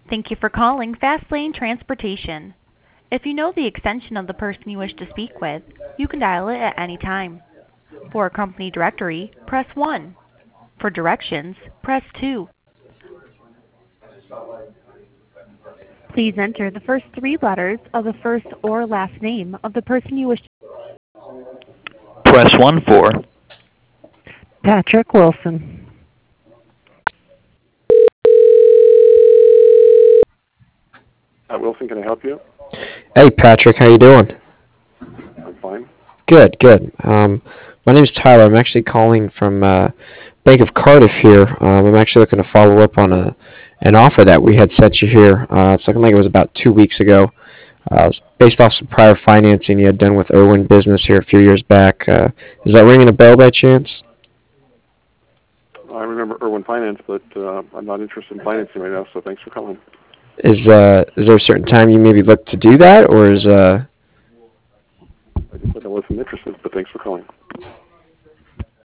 Thank you for calling Fastlane Transportation. If you know the extension of the person you wish to speak with, you can dial it at any time. For a company directory, press 1. For directions, press 2. Please enter the first 3 letters of the first or last name of the person you wish to. Press 1 for. Patrick Wilson. Wilson, can I help you? Hey, Patrick, how you doing? I'm fine. Good, good. My name's Tyler. I'm actually calling from Bank of Cardiff here. I'm actually looking to follow up on an offer that we had sent you here. It's looking like it was about 2 weeks ago. It was based off some prior financing you had done with Irwin Business here a few years back. Is that ringing a bell by chance? I remember Irwin Finance, but I'm not interested in financing right now, so thanks for calling. Is there a certain time you maybe look to do that, or is I just said I wasn't interested, but thanks for calling.